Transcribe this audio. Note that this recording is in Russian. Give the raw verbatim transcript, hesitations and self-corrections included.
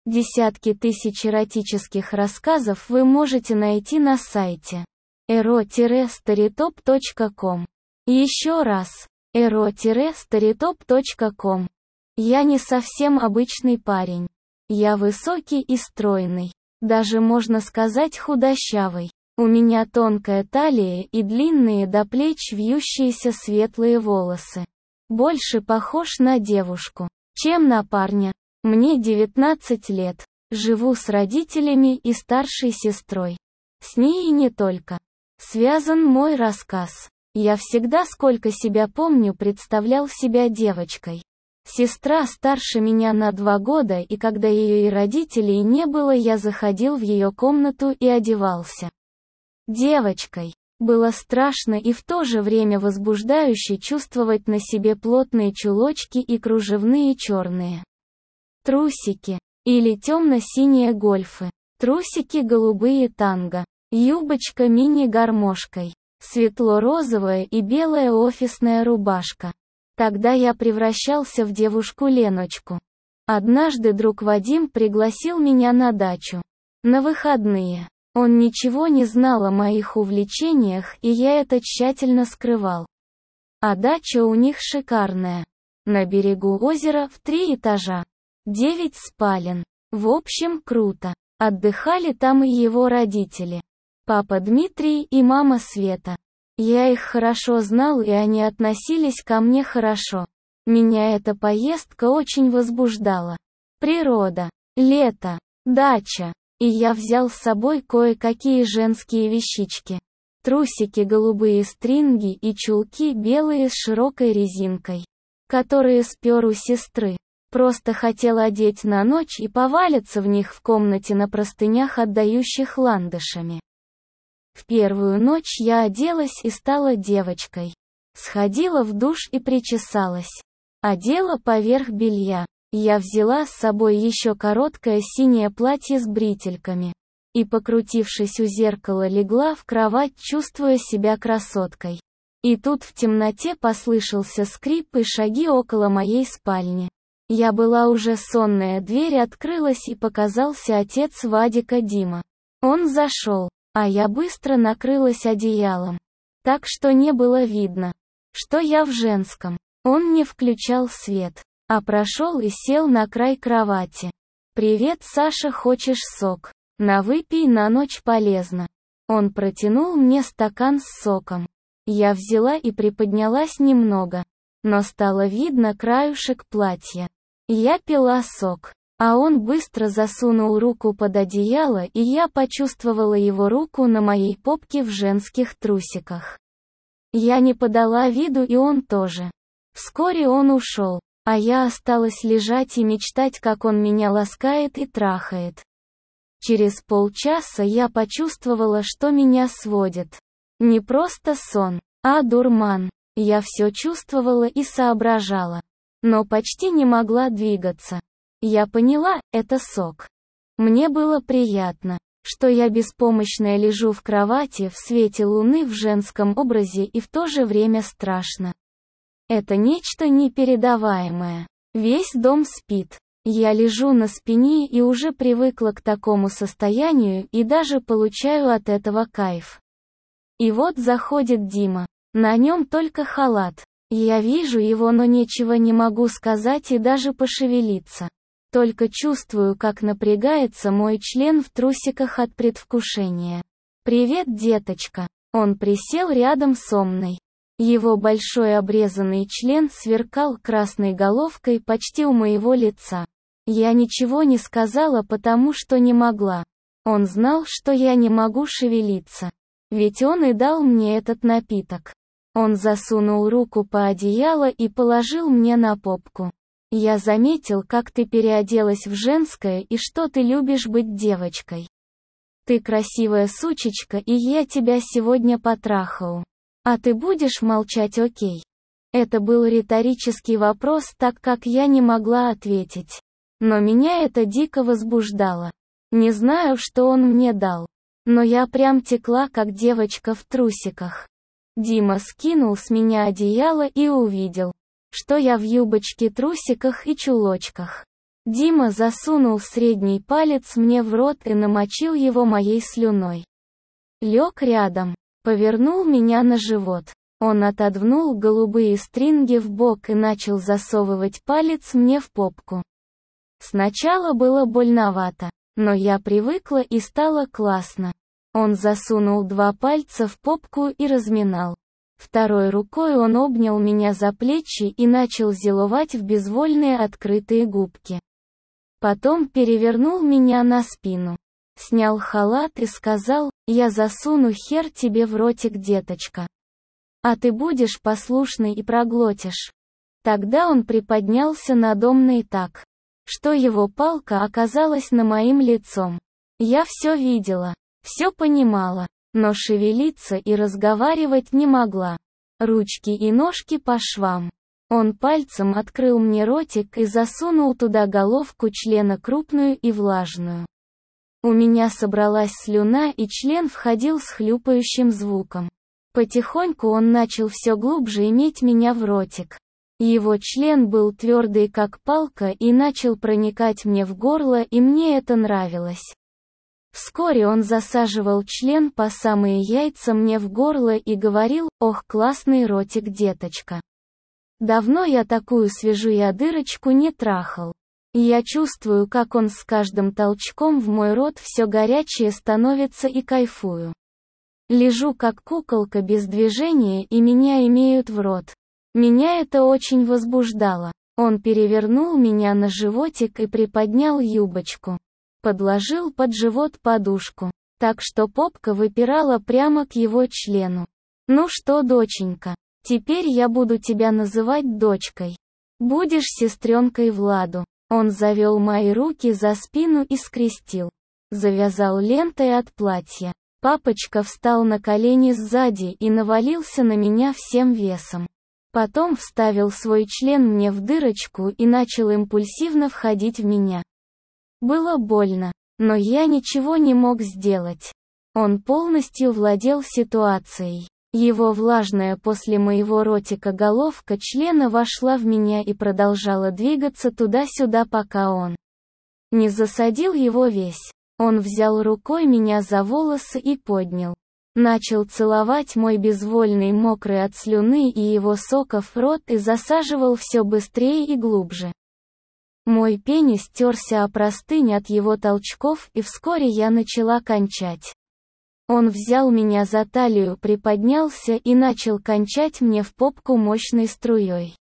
Десятки тысяч эротических рассказов вы можете найти на сайте эро старитоп точка ком. Еще раз, эро старитоп точка ком. Я не совсем обычный парень. Я высокий и стройный. Даже можно сказать худощавый. У меня тонкая талия и длинные до плеч вьющиеся светлые волосы. Больше похож на девушку, чем на парня. Мне девятнадцать лет. Живу с родителями и старшей сестрой. С ней и не только. Связан мой рассказ. Я всегда, сколько себя помню, представлял себя девочкой. Сестра старше меня на два года, и когда ее и родителей не было, я заходил в ее комнату и одевался девочкой. Было страшно и в то же время возбуждающе чувствовать на себе плотные чулочки и кружевные черные трусики, или темно-синие гольфы, трусики голубые танго, юбочка мини-гармошкой, светло-розовая и белая офисная рубашка. Тогда я превращался в девушку-Леночку. Однажды друг Вадим пригласил меня на дачу. На выходные. Он ничего не знал о моих увлечениях, и я это тщательно скрывал. А дача у них шикарная. На берегу озера, в три этажа. Девять спален. В общем, круто. Отдыхали там и его родители. Папа Дмитрий и мама Света. Я их хорошо знал, и они относились ко мне хорошо. Меня эта поездка очень возбуждала. Природа, лето, дача. И я взял с собой кое-какие женские вещички. Трусики голубые стринги и чулки белые с широкой резинкой, которые спер у сестры. Просто хотел одеть на ночь и повалиться в них в комнате на простынях, отдающих ландышами. В первую ночь я оделась и стала девочкой. Сходила в душ и причесалась. Одела поверх белья. Я взяла с собой еще короткое синее платье с бретельками. И, покрутившись у зеркала, легла в кровать, чувствуя себя красоткой. И тут в темноте послышался скрип и шаги около моей спальни. Я была уже сонная, дверь открылась и показался отец Вадика, Дима. Он зашел, а я быстро накрылась одеялом. Так что не было видно, что я в женском. Он не включал свет, а прошел и сел на край кровати. «Привет, Саша, хочешь сок? На выпей, на ночь полезно». Он протянул мне стакан с соком. Я взяла и приподнялась немного, но стало видно краюшек платья. Я пила сок, а он быстро засунул руку под одеяло, и я почувствовала его руку на моей попке в женских трусиках. Я не подала виду, и он тоже. Вскоре он ушел, а я осталась лежать и мечтать, как он меня ласкает и трахает. Через полчаса я почувствовала, что меня сводит. Не просто сон, а дурман. Я все чувствовала и соображала, но почти не могла двигаться. Я поняла, это сок. Мне было приятно, что я беспомощная лежу в кровати в свете луны в женском образе, и в то же время страшно. Это нечто непередаваемое. Весь дом спит. Я лежу на спине и уже привыкла к такому состоянию и даже получаю от этого кайф. И вот заходит Дима. На нем только халат. Я вижу его, но ничего не могу сказать и даже пошевелиться. Только чувствую, как напрягается мой член в трусиках от предвкушения. «Привет, деточка». Он присел рядом со мной. Его большой обрезанный член сверкал красной головкой почти у моего лица. Я ничего не сказала, потому что не могла. Он знал, что я не могу шевелиться. Ведь он и дал мне этот напиток. Он засунул руку по одеяло и положил мне на попку. «Я заметил, как ты переоделась в женское и что ты любишь быть девочкой. Ты красивая сучечка, и я тебя сегодня потрахаю. А ты будешь молчать, окей?» Это был риторический вопрос, так как я не могла ответить. Но меня это дико возбуждало. Не знаю, что он мне дал. Но я прям текла, как девочка в трусиках. Дима скинул с меня одеяло и увидел, что я в юбочке, трусиках и чулочках. Дима засунул средний палец мне в рот и намочил его моей слюной. Лег рядом, повернул меня на живот. Он отодвнул голубые стринги в бок и начал засовывать палец мне в попку. Сначала было больновато, но я привыкла и стало классно. Он засунул два пальца в попку и разминал. Второй рукой он обнял меня за плечи и начал зеловать в безвольные открытые губки. Потом перевернул меня на спину. Снял халат и сказал: «Я засуну хер тебе в ротик, деточка. А ты будешь послушной и проглотишь». Тогда он приподнялся надо мной так, что его палка оказалась на моим лицом. Я все видела, все понимала, но шевелиться и разговаривать не могла. Ручки и ножки по швам. Он пальцем открыл мне ротик и засунул туда головку члена, крупную и влажную. У меня собралась слюна, и член входил с хлюпающим звуком. Потихоньку он начал все глубже иметь меня в ротик. Его член был твердый как палка и начал проникать мне в горло, и мне это нравилось. Вскоре он засаживал член по самые яйца мне в горло и говорил: «Ох, классный ротик, деточка. Давно я такую свежую дырочку не трахал». Я чувствую, как он с каждым толчком в мой рот все горячее становится, и кайфую. Лежу как куколка без движения, и меня имеют в рот. Меня это очень возбуждало. Он перевернул меня на животик и приподнял юбочку. Подложил под живот подушку, так что попка выпирала прямо к его члену. «Ну что, доченька, теперь я буду тебя называть дочкой. Будешь сестренкой Владу». Он завел мои руки за спину и скрестил. Завязал лентой от платья. Папочка встал на колени сзади и навалился на меня всем весом. Потом вставил свой член мне в дырочку и начал импульсивно входить в меня. Было больно, но я ничего не мог сделать. Он полностью владел ситуацией. Его влажная после моего ротика головка члена вошла в меня и продолжала двигаться туда-сюда, пока он не засадил его весь. Он взял рукой меня за волосы и поднял. Начал целовать мой безвольный, мокрый от слюны и его соков рот и засаживал все быстрее и глубже. Мой пенис терся о простынь от его толчков, и вскоре я начала кончать. Он взял меня за талию, приподнялся и начал кончать мне в попку мощной струей.